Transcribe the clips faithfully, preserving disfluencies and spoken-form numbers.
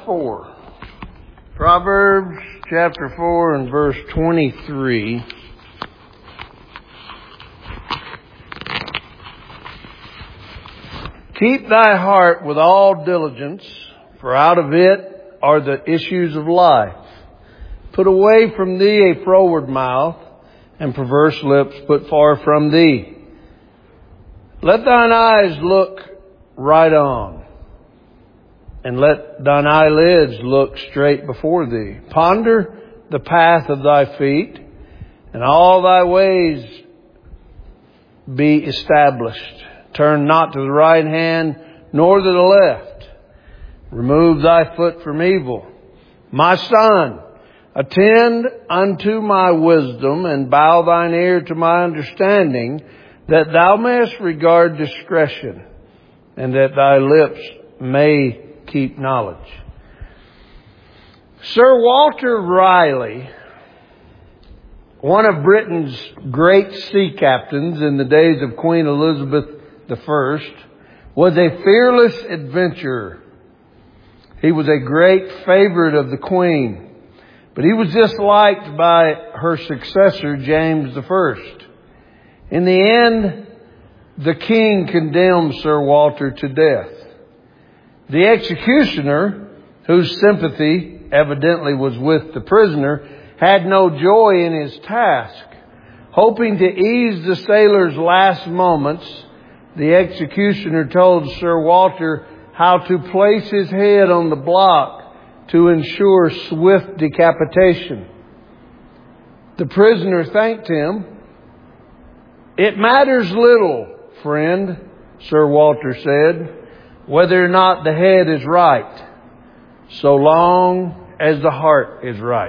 four. Proverbs chapter four and verse twenty-three. Keep thy heart with all diligence, for out of it are the issues of life. Put away from thee a froward mouth, and perverse lips put far from thee. Let thine eyes look right on, and let thine eyelids look straight before thee. Ponder the path of thy feet, and all thy ways be established. Turn not to the right hand, nor to the left. Remove thy foot from evil. My son, attend unto my wisdom, and bow thine ear to my understanding, that thou mayest regard discretion, and that thy lips may keep knowledge. Sir Walter Raleigh, one of Britain's great sea captains in the days of Queen Elizabeth the First, was a fearless adventurer. He was a great favorite of the Queen, but he was disliked by her successor, James the First. In the end, the King condemned Sir Walter to death. The executioner, whose sympathy evidently was with the prisoner, had no joy in his task. Hoping to ease the sailor's last moments, the executioner told Sir Walter how to place his head on the block to ensure swift decapitation. The prisoner thanked him. "It matters little, friend," Sir Walter said, "whether or not the head is right, so long as the heart is right."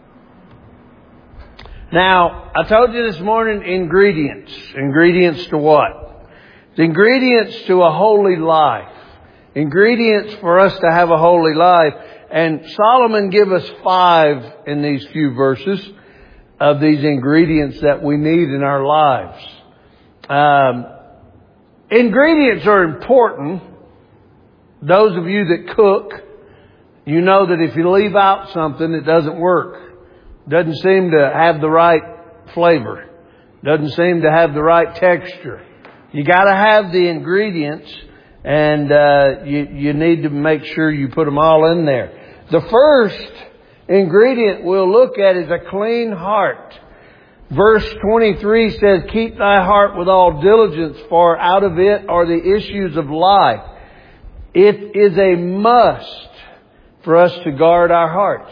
Now, I told you this morning ingredients. Ingredients to what? The ingredients to a holy life. Ingredients for us to have a holy life. And Solomon gives us five in these few verses of these ingredients that we need in our lives. Um, ingredients are important. Those of you that cook, you know that if you leave out something, it doesn't work. Doesn't seem to have the right flavor. Doesn't seem to have the right texture. You got to have the ingredients, and uh, you, you need to make sure you put them all in there. The first ingredient we'll look at is a clean heart. Verse twenty-three says, "Keep thy heart with all diligence, for out of it are the issues of life." It is a must for us to guard our hearts.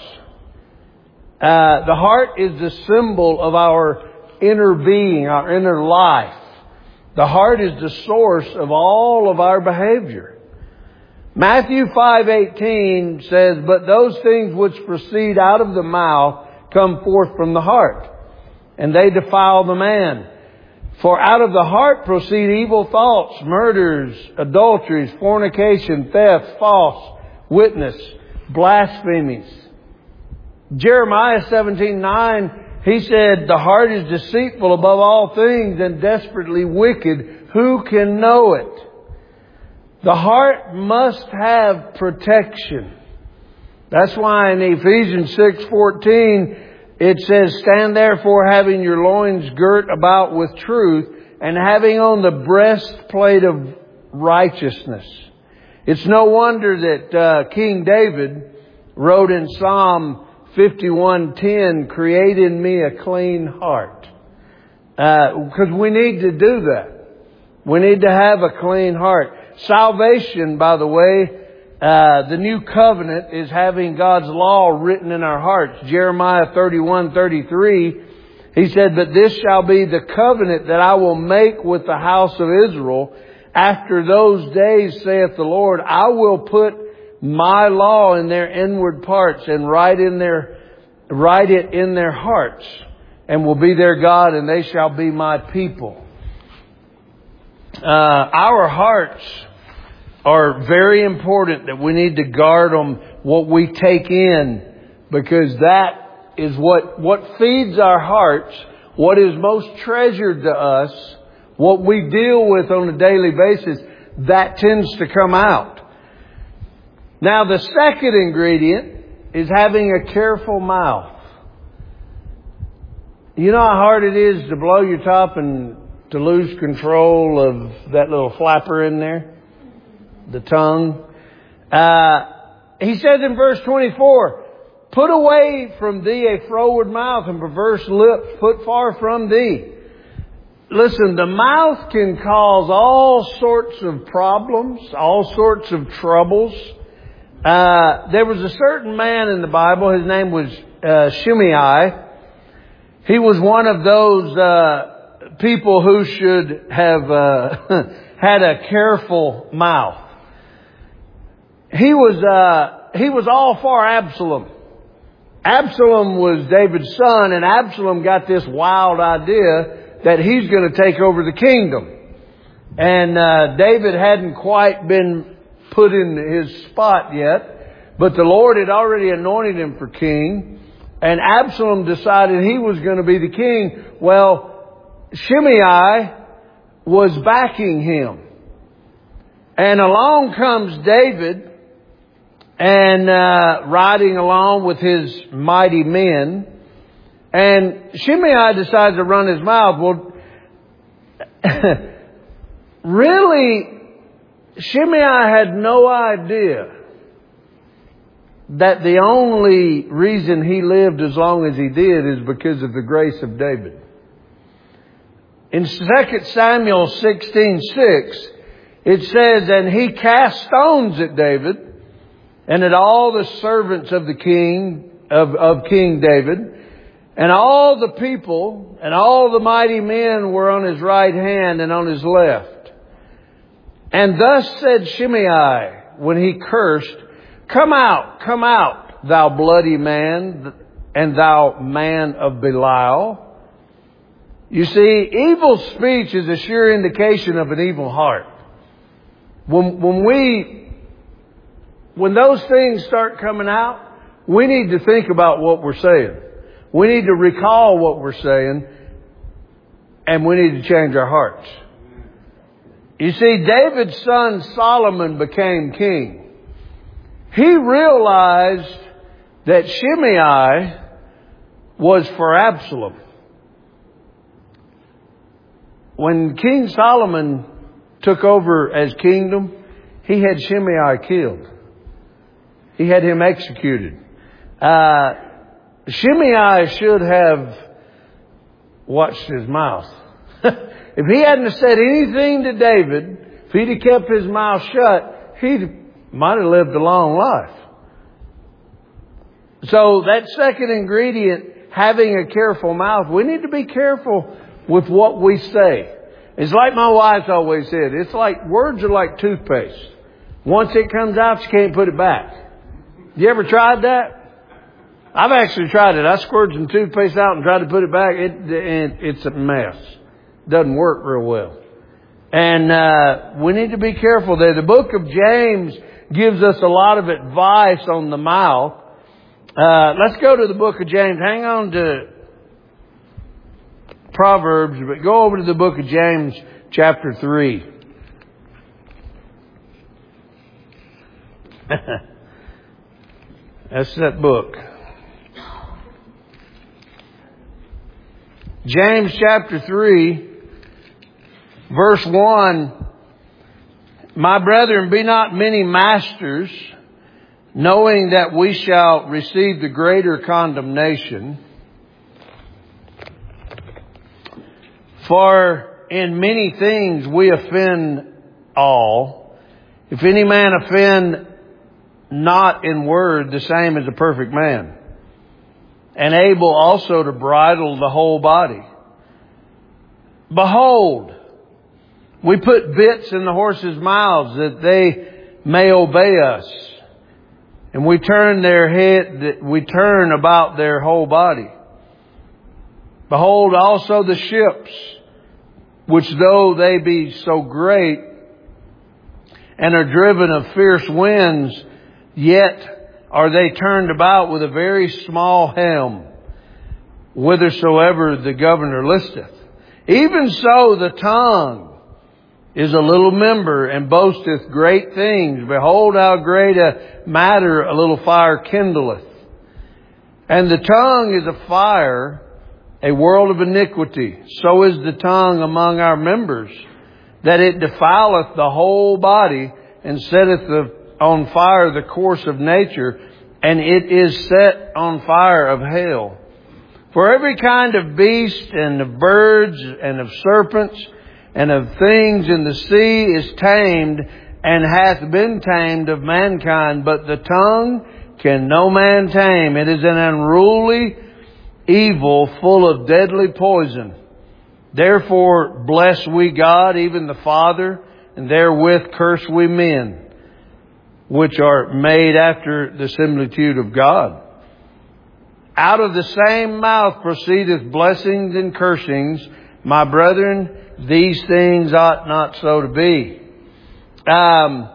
Uh, the heart is the symbol of our inner being, our inner life. The heart is the source of all of our behavior. Matthew five eighteen says, "But those things which proceed out of the mouth come forth from the heart, and they defile the man. For out of the heart proceed evil thoughts, murders, adulteries, fornication, theft, false witness, blasphemies." Jeremiah seventeen nine, he said, "The heart is deceitful above all things and desperately wicked. Who can know it?" The heart must have protection. That's why in Ephesians six fourteen, it says, "Stand therefore having your loins girt about with truth, and having on the breastplate of righteousness." It's no wonder that uh, King David wrote in Psalm fifty-one ten, "Create in me a clean heart." Because uh, we need to do that. We need to have a clean heart. Salvation, by the way, uh, the new covenant is having God's law written in our hearts. Jeremiah thirty-one thirty-three, he said, "But this shall be the covenant that I will make with the house of Israel. After those days, saith the Lord, I will put my law in their inward parts, and write in their, write it in their hearts, and will be their God, and they shall be my people." Uh, our hearts are very important, that we need to guard them, what we take in, because that is what, what feeds our hearts, what is most treasured to us, what we deal with on a daily basis, that tends to come out. Now the second ingredient is having a careful mouth. You know how hard it is to blow your top and to lose control of that little flapper in there? The tongue. Uh, he says in verse twenty-four, put away from thee a froward mouth and perverse lips put far from thee. Listen, the mouth can cause all sorts of problems, all sorts of troubles. Uh, there was a certain man in the Bible, his name was uh, Shimei. He was one of those uh, people who should have uh, had a careful mouth. He was uh, he was all for Absalom. Absalom was David's son, and Absalom got this wild idea that he's going to take over the kingdom. And uh, David hadn't quite been put in his spot yet, but the Lord had already anointed him for king. And Absalom decided he was going to be the king. Well, Shimei was backing him. And along comes David and uh, riding along with his mighty men. And Shimei decides to run his mouth. Well, really, Shimei had no idea that the only reason he lived as long as he did is because of the grace of David. In Second Samuel sixteen six, it says, and he cast stones at David and at all the servants of the king, of, of King David, and all the people and all the mighty men were on his right hand and on his left. And thus said Shimei when he cursed, come out, come out, thou bloody man, and thou man of Belial. You see, evil speech is a sure indication of an evil heart. When, when we, when those things start coming out, we need to think about what we're saying. We need to recall what we're saying, and we need to change our hearts. You see, David's son Solomon became king. He realized that Shimei was for Absalom. When King Solomon took over as kingdom, he had Shimei killed. He had him executed. Uh, Shimei should have watched his mouth. If he hadn't said anything to David, if he'd have kept his mouth shut, he'd might have lived a long life. So that second ingredient, having a careful mouth, we need to be careful with what we say. It's like my wife's always said, it's like, words are like toothpaste. Once it comes out, you can't put it back. You ever tried that? I've actually tried it. I squirted some toothpaste out and tried to put it back. It, it it's a mess. Doesn't work real well. And uh we need to be careful there. The book of James gives us a lot of advice on the mouth. Uh, let's go to the book of James. Hang on to Proverbs, but go over to the book of James chapter three. That's that book. James chapter three, verse one. My brethren, be not many masters, knowing that we shall receive the greater condemnation. For in many things we offend all. If any man offend not in word, the same as a perfect man, and able also to bridle the whole body. Behold, we put bits in the horses' mouths that they may obey us. And we turn their head, we turn about their whole body. Behold also the ships, which though they be so great and are driven of fierce winds, yet are they turned about with a very small helm, whithersoever the governor listeth. Even so the tongue is a little member, and boasteth great things. Behold, how great a matter a little fire kindleth. And the tongue is a fire, a world of iniquity. So is the tongue among our members, that it defileth the whole body, and setteth on fire the course of nature, and it is set on fire of hell. For every kind of beast, and of birds, and of serpents, and of things in the sea is tamed, and hath been tamed of mankind. But the tongue can no man tame. It is an unruly evil, full of deadly poison. Therefore bless we God, even the Father, and therewith curse we men, which are made after the similitude of God. Out of the same mouth proceedeth blessings and cursings. My brethren, these things ought not so to be. Um,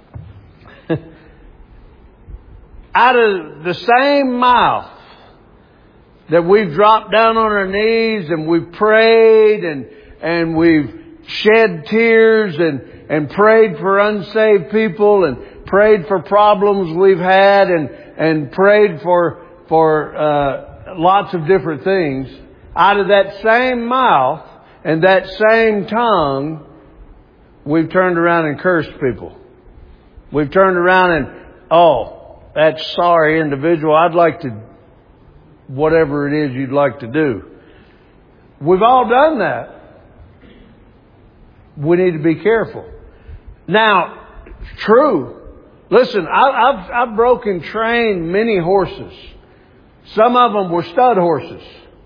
out of the same mouth that we've dropped down on our knees and we've prayed and and we've shed tears and, and prayed for unsaved people and prayed for problems we've had and, and prayed for for uh, lots of different things. Out of that same mouth and that same tongue, we've turned around and cursed people. We've turned around and, oh, that sorry individual, I'd like to, whatever it is you'd like to do. We've all done that. We need to be careful. Now, it's true. Listen, I, I've, I've broken trained many horses. Some of them were stud horses.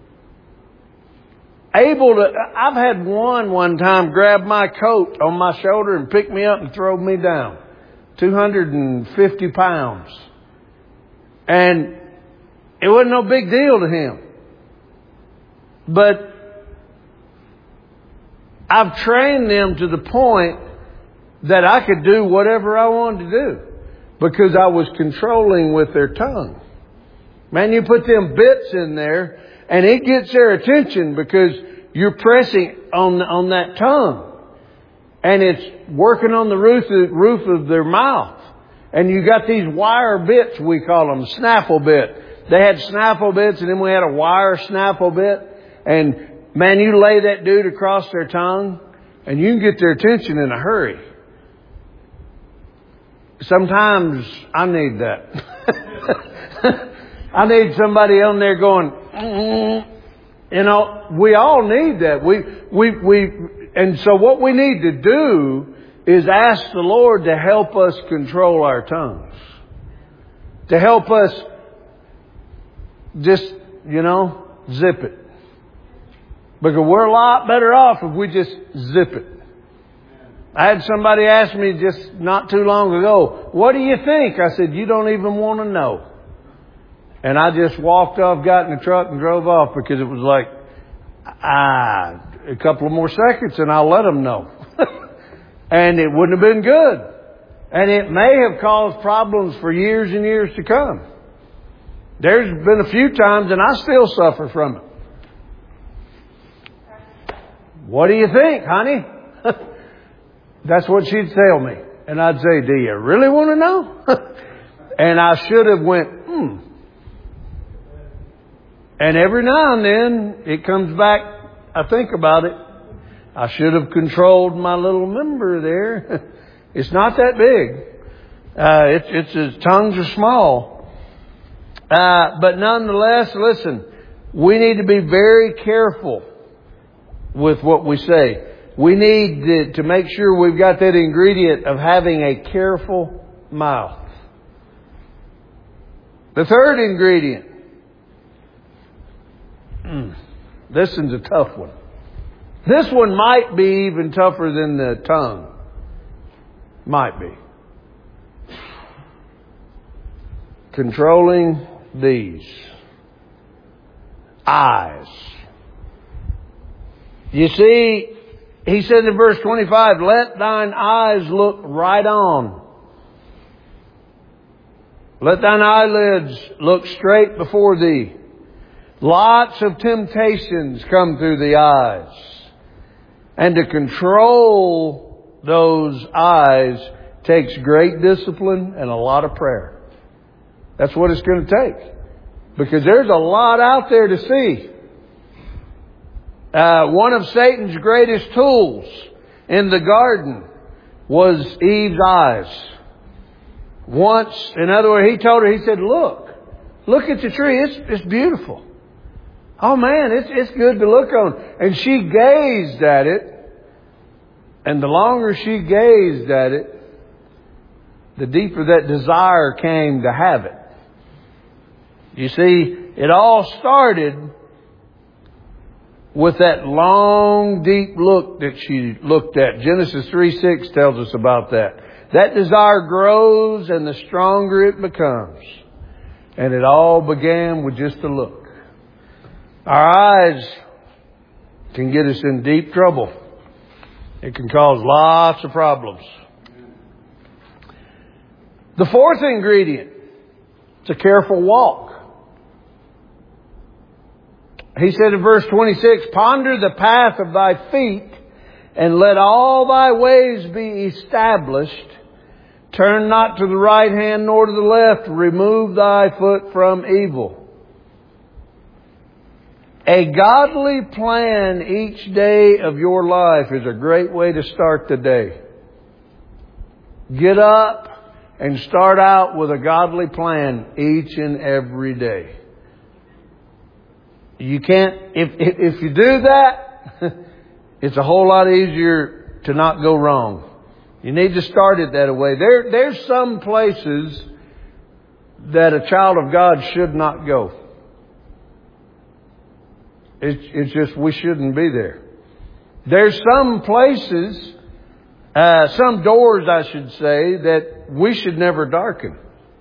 Able to, I've had one one time grab my coat on my shoulder and pick me up and throw me down. two hundred fifty pounds. And it wasn't no big deal to him. But I've trained them to the point that I could do whatever I wanted to do because I was controlling with their tongue. Man, you put them bits in there and it gets their attention because you're pressing on, on that tongue. And it's working on the roof, roof of their mouth. And you got these wire bits, we call them, snaffle bit. They had snaffle bits and then we had a wire snaffle bit. And man, you lay that dude across their tongue and you can get their attention in a hurry. Sometimes I need that. I need somebody on there going, mm-hmm. You know, we all need that. We, we, we, and so what we need to do is ask the Lord to help us control our tongues. To help us just, you know, zip it. Because we're a lot better off if we just zip it. I had somebody ask me just not too long ago, what do you think? I said, you don't even want to know. And I just walked off, got in the truck and drove off because it was like, ah, a couple of more seconds and I'll let them know. And it wouldn't have been good. And it may have caused problems for years and years to come. There's been a few times and I still suffer from it. What do you think, honey? That's what she'd tell me. And I'd say, do you really want to know? And I should have went, hmm. And every now and then it comes back, I think about it. I should have controlled my little member there. It's not that big. Uh, it's, it's, its tongues are small. Uh, but nonetheless, listen, we need to be very careful with what we say. We need to, to make sure we've got that ingredient of having a careful mouth. The third ingredient. Mm, this one's a tough one. This one might be even tougher than the tongue. Might be. Controlling these. Eyes. You see, he said in verse twenty-five, let thine eyes look right on. Let thine eyelids look straight before thee. Lots of temptations come through the eyes. And to control those eyes takes great discipline and a lot of prayer. That's what it's going to take. Because there's a lot out there to see. Uh, one of Satan's greatest tools in the garden was Eve's eyes. Once, in other words, he told her, he said, look, look at the tree. It's, it's beautiful. Oh man, it's, it's good to look on. And she gazed at it. And the longer she gazed at it, the deeper that desire came to have it. You see, it all started with that long, deep look that she looked at. Genesis three six tells us about that. That desire grows and the stronger it becomes. And it all began with just a look. Our eyes can get us in deep trouble. It can cause lots of problems. The fourth ingredient, it's a careful walk. He said in verse twenty-six, ponder the path of thy feet and let all thy ways be established. Turn not to the right hand nor to the left. Remove thy foot from evil. A godly plan each day of your life is a great way to start the day. Get up and start out with a godly plan each and every day. You can't, if, if you do that, it's a whole lot easier to not go wrong. You need to start it that way. There, there's some places that a child of God should not go. It's, it's just we shouldn't be there. There's some places, uh, some doors, I should say, that we should never darken.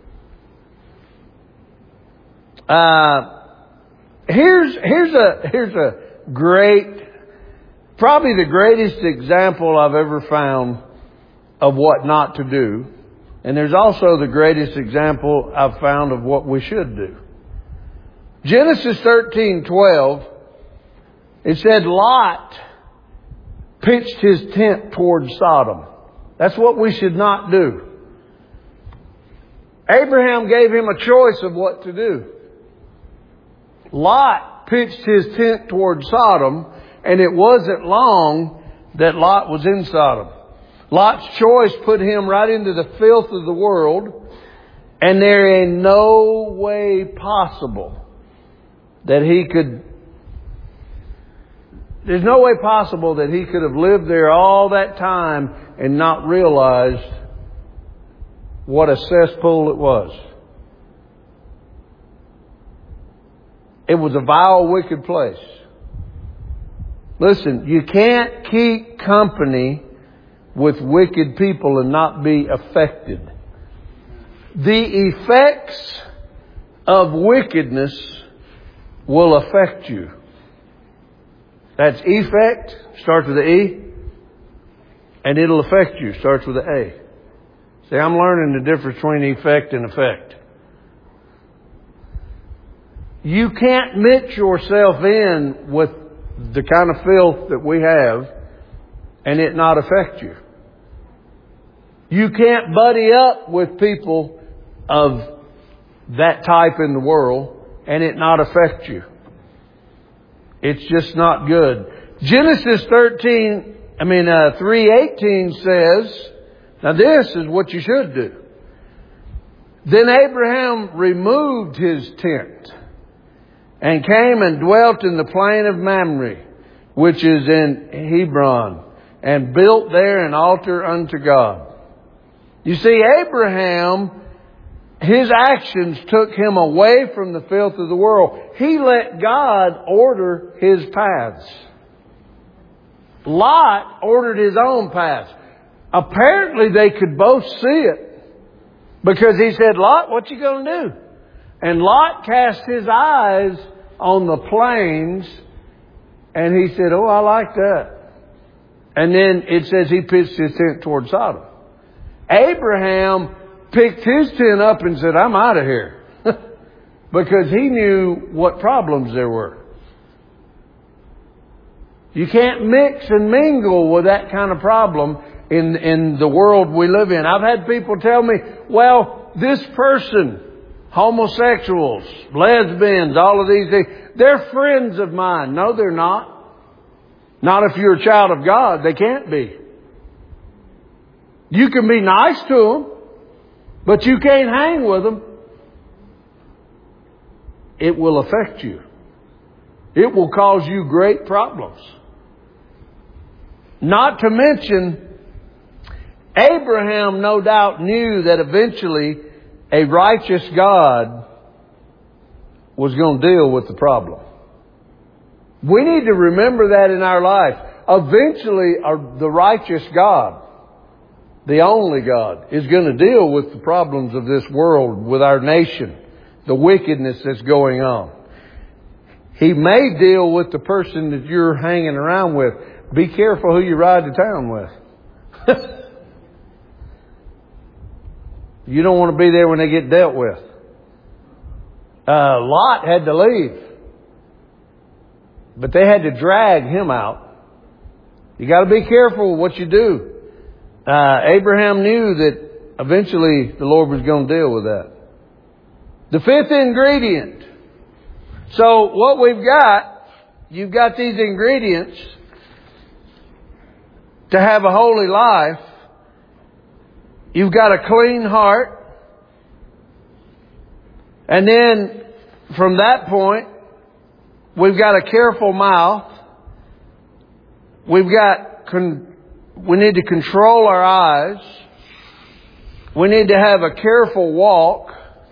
Uh, here's here's a here's a great, probably the greatest example I've ever found of what not to do. And there's also the greatest example I've found of what we should do. Genesis thirteen twelve, it said Lot pitched his tent toward Sodom. That's what we should not do. Abraham gave him a choice of what to do. Lot pitched his tent toward Sodom, and it wasn't long that Lot was in Sodom. Lot's choice put him right into the filth of the world, and there ain't no way possible that he could, there's no way possible that he could have lived there all that time and not realized what a cesspool it was. It was a vile, wicked place. Listen, you can't keep company with wicked people and not be affected. The effects of wickedness will affect you. That's effect, starts with the E, and it'll affect you, starts with the A. See, I'm learning the difference between effect and effect. You can't mix yourself in with the kind of filth that we have and it not affect you. You can't buddy up with people of that type in the world and it not affect you. It's just not good. Genesis thirteen, I mean uh, three eighteen says, now this is what you should do. Then Abraham removed his tent and came and dwelt in the plain of Mamre, which is in Hebron, and built there an altar unto God. You see, Abraham, his actions took him away from the filth of the world. He let God order his paths. Lot ordered his own paths. Apparently they could both see it, because he said, Lot, what you going to do? And Lot cast his eyes on the plains, and he said, oh, I like that. And then it says he pitched his tent toward Sodom. Abraham picked his tent up and said, I'm out of here. Because he knew what problems there were. You can't mix and mingle with that kind of problem in, in the world we live in. I've had people tell me, well, this person, homosexuals, lesbians, all of these things, they're friends of mine. No, they're not. Not if you're a child of God. They can't be. You can be nice to them, but you can't hang with them. It will affect you. It will cause you great problems. Not to mention, Abraham no doubt knew that eventually a righteous God was going to deal with the problem. We need to remember that in our life. Eventually, the righteous God, the only God, is going to deal with the problems of this world, with our nation, the wickedness that's going on. He may deal with the person that you're hanging around with. Be careful who you ride to town with. You don't want to be there when they get dealt with. Uh, Lot had to leave. But they had to drag him out. You got to be careful what you do. Uh, Abraham knew that eventually the Lord was going to deal with that. The fifth ingredient. So what we've got, you've got these ingredients to have a holy life. You've got a clean heart. And then from that point, we've got a careful mouth. We've got, con- we need to control our eyes. We need to have a careful walk.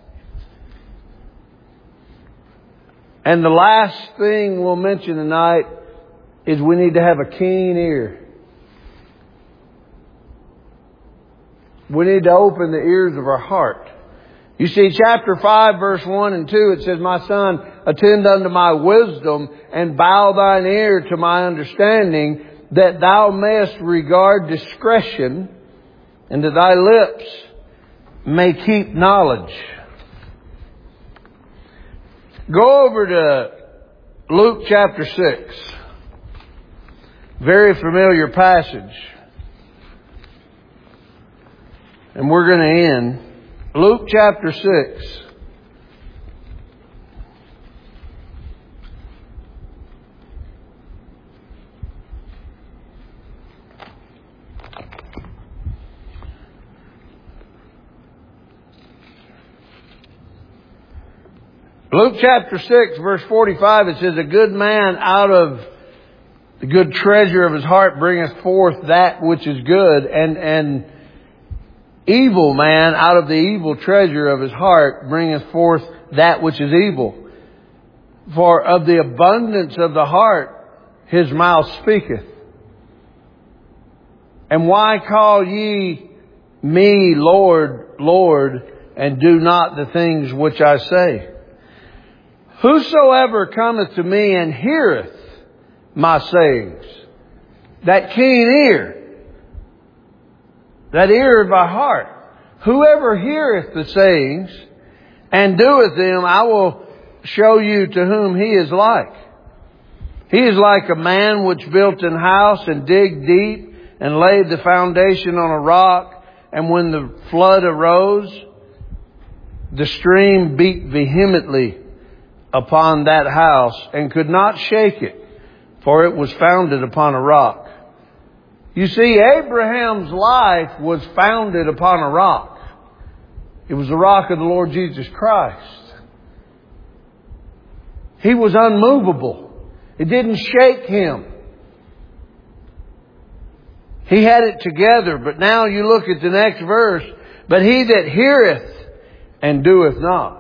And the last thing we'll mention tonight is we need to have a keen ear. We need to open the ears of our heart. You see, chapter five, verse one and two, it says, My son, attend unto my wisdom and bow thine ear to my understanding, that thou mayest regard discretion, and that thy lips may keep knowledge. Go over to Luke chapter six. Very familiar passage. And we're going to end. Luke chapter six. Luke chapter six, verse forty-five, it says, A good man out of the good treasure of his heart bringeth forth that which is good, and, and evil man out of the evil treasure of his heart bringeth forth that which is evil. For of the abundance of the heart his mouth speaketh. And why call ye me Lord, Lord, and do not the things which I say? Whosoever cometh to me and heareth my sayings, that keen ear, that ear of our heart, whoever heareth the sayings and doeth them, I will show you to whom he is like. He is like a man which built an house and digged deep and laid the foundation on a rock. And when the flood arose, the stream beat vehemently upon that house and could not shake it, for it was founded upon a rock. You see, Abraham's life was founded upon a rock. It was the rock of the Lord Jesus Christ. He was unmovable. It didn't shake him. He had it together. But now you look at the next verse. But he that heareth and doeth not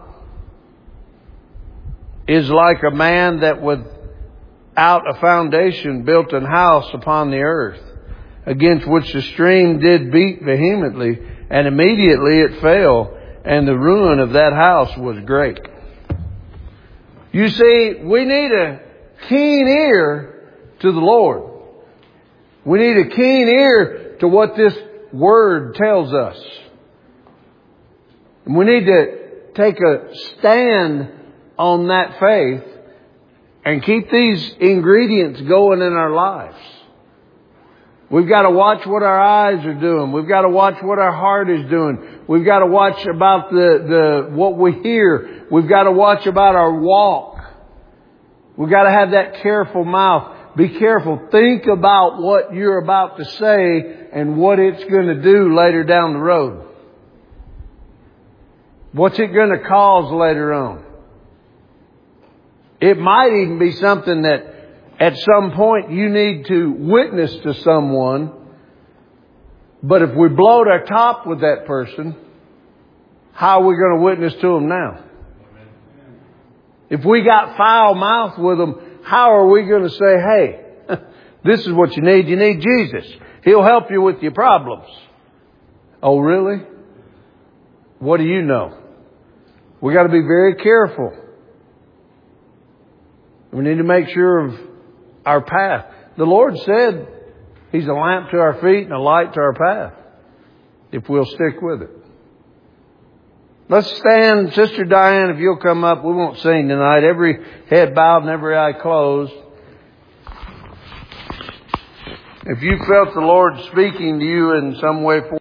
is like a man that without a foundation built an house upon the earth, against which the stream did beat vehemently, and immediately it fell, and the ruin of that house was great. You see, we need a keen ear to the Lord. We need a keen ear to what this Word tells us. And we need to take a stand on that faith and keep these ingredients going in our lives. We've got to watch what our eyes are doing. We've got to watch what our heart is doing. We've got to watch about the, the, what we hear. We've got to watch about our walk. We've got to have that careful mouth. Be careful. Think about what you're about to say and what it's going to do later down the road. What's it going to cause later on? It might even be something that at some point you need to witness to someone. But if we blowed our top with that person, how are we going to witness to them now? If we got foul mouth with them, how are we going to say, hey, this is what you need. You need Jesus. He'll help you with your problems. Oh, really? What do you know? We got to be very careful. We need to make sure of our path. The Lord said He's a lamp to our feet and a light to our path, if we'll stick with it. Let's stand. Sister Diane, if you'll come up. We won't sing tonight. Every head bowed and every eye closed. If you felt the Lord speaking to you in some way,